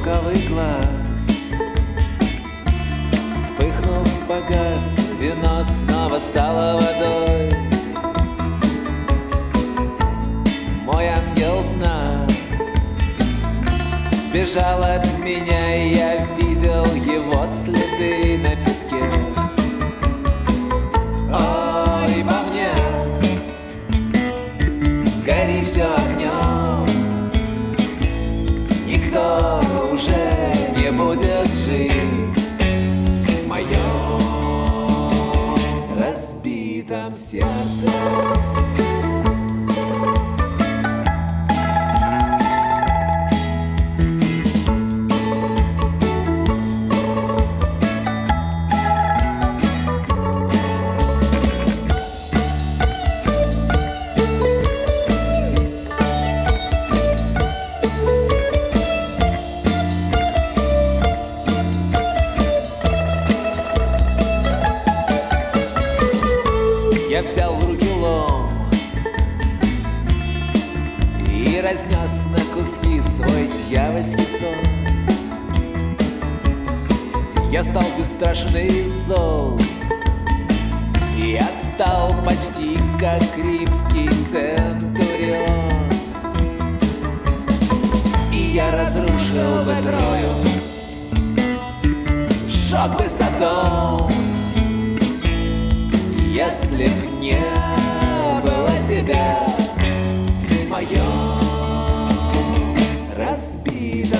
бирюзово-бирюковый глаз. Вспыхнув, погас, вино снова стало водой. Мой ангел сна сбежал от меня, и я видел его следы на песке. Ой, во мне гори все огнем, никто уже не будет жить в моем разбитом сердце. Я взял в руки лом и разнес на куски свой дьявольский сон. Я стал бесстрашный и зол, я стал почти как римский центурион. И я разрушил бы Трою, сжег бы Содом, если б не было тебя в моем разбитом